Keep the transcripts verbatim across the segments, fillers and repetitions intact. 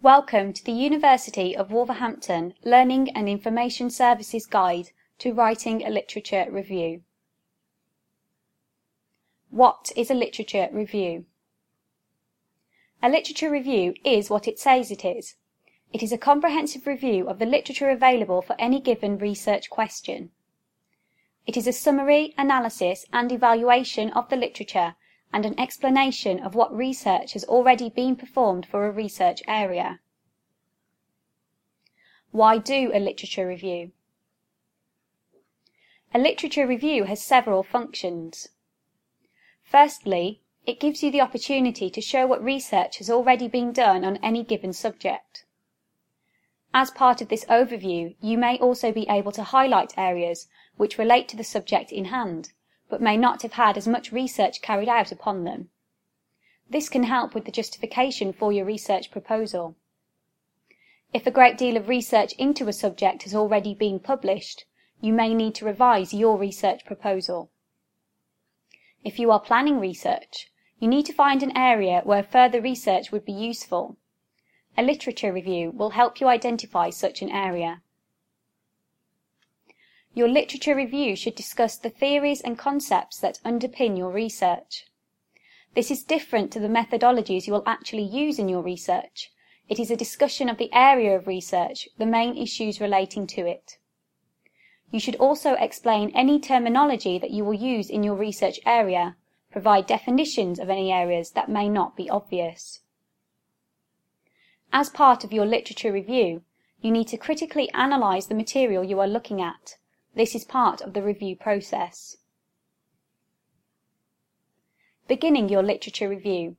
Welcome to the University of Wolverhampton Learning and Information Services Guide to Writing a Literature Review. What is a literature review? A literature review is what it says it is. It is a comprehensive review of the literature available for any given research question. It is a summary, analysis and evaluation of the literature and an explanation of what research has already been performed for a research area. Why do a literature review? A literature review has several functions. Firstly, it gives you the opportunity to show what research has already been done on any given subject. As part of this overview, you may also be able to highlight areas which relate to the subject in hand, but may not have had as much research carried out upon them. This can help with the justification for your research proposal. If a great deal of research into a subject has already been published, you may need to revise your research proposal. If you are planning research, you need to find an area where further research would be useful. A literature review will help you identify such an area. Your literature review should discuss the theories and concepts that underpin your research. This is different to the methodologies you will actually use in your research. It is a discussion of the area of research, the main issues relating to it. You should also explain any terminology that you will use in your research area, provide definitions of any areas that may not be obvious. As part of your literature review, you need to critically analyse the material you are looking at. This is part of the review process. Beginning your literature review.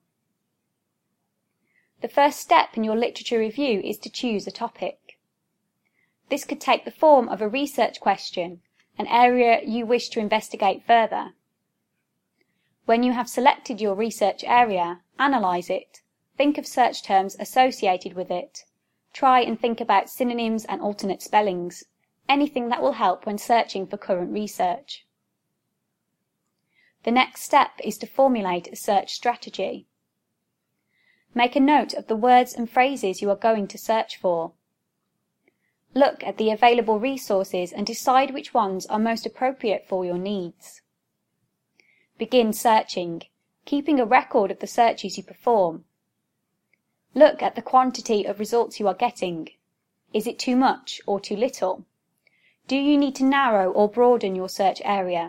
The first step in your literature review is to choose a topic. This could take the form of a research question, an area you wish to investigate further. When you have selected your research area, analyse it. Think of search terms associated with it. Try and think about synonyms and alternate spellings. Anything that will help when searching for current research. The next step is to formulate a search strategy. Make a note of the words and phrases you are going to search for. Look at the available resources and decide which ones are most appropriate for your needs. Begin searching, keeping a record of the searches you perform. Look at the quantity of results you are getting. Is it too much or too little? Do you need to narrow or broaden your search area?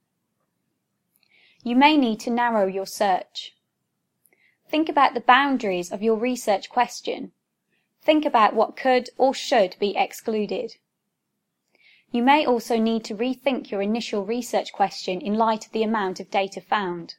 You may need to narrow your search. Think about the boundaries of your research question. Think about what could or should be excluded. You may also need to rethink your initial research question in light of the amount of data found.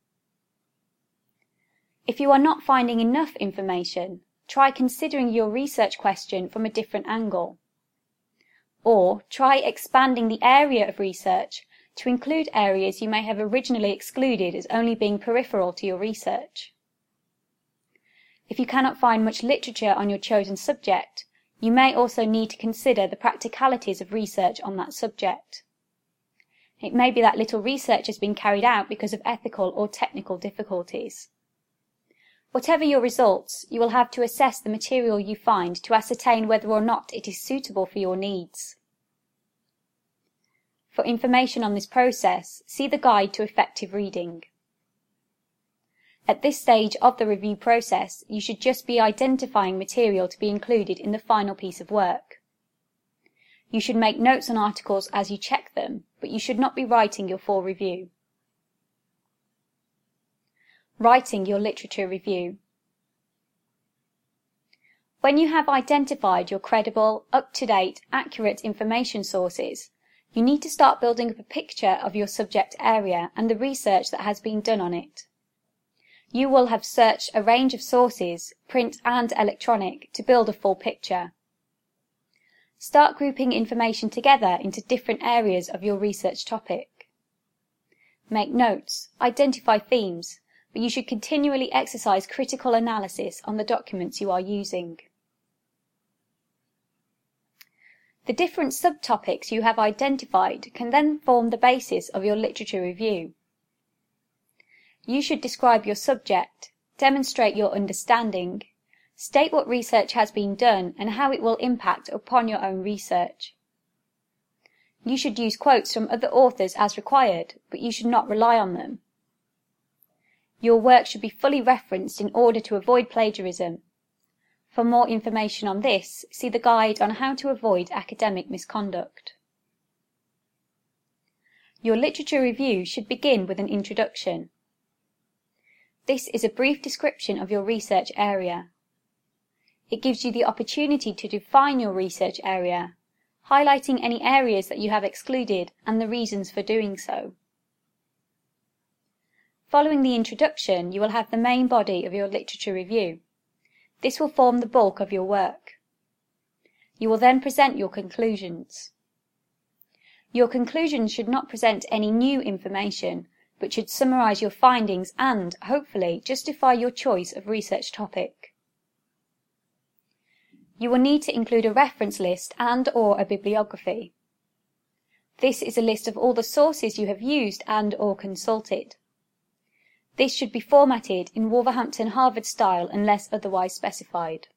If you are not finding enough information, try considering your research question from a different angle. Or try expanding the area of research to include areas you may have originally excluded as only being peripheral to your research. If you cannot find much literature on your chosen subject, you may also need to consider the practicalities of research on that subject. It may be that little research has been carried out because of ethical or technical difficulties. Whatever your results, you will have to assess the material you find to ascertain whether or not it is suitable for your needs. For information on this process, see the Guide to Effective Reading. At this stage of the review process, you should just be identifying material to be included in the final piece of work. You should make notes on articles as you check them, but you should not be writing your full review. Writing your literature review. When you have identified your credible, up-to-date, accurate information sources, you need to start building up a picture of your subject area and the research that has been done on it. You will have searched a range of sources, print and electronic, to build a full picture. Start grouping information together into different areas of your research topic. Make notes, identify themes, but you should continually exercise critical analysis on the documents you are using. The different subtopics you have identified can then form the basis of your literature review. You should describe your subject, demonstrate your understanding, State what research has been done and how it will impact upon your own research. You should use quotes from other authors as required, but you should not rely on them. Your work should be fully referenced in order to avoid plagiarism. For more information on this, see the guide on how to avoid academic misconduct. Your literature review should begin with an introduction. This is a brief description of your research area. It gives you the opportunity to define your research area, highlighting any areas that you have excluded and the reasons for doing so. Following the introduction, you will have the main body of your literature review. This will form the bulk of your work. You will then present your conclusions. Your conclusions should not present any new information, but should summarize your findings and, hopefully, justify your choice of research topic. You will need to include a reference list and or a bibliography. This is a list of all the sources you have used and or consulted. This should be formatted in Wolverhampton Harvard style unless otherwise specified.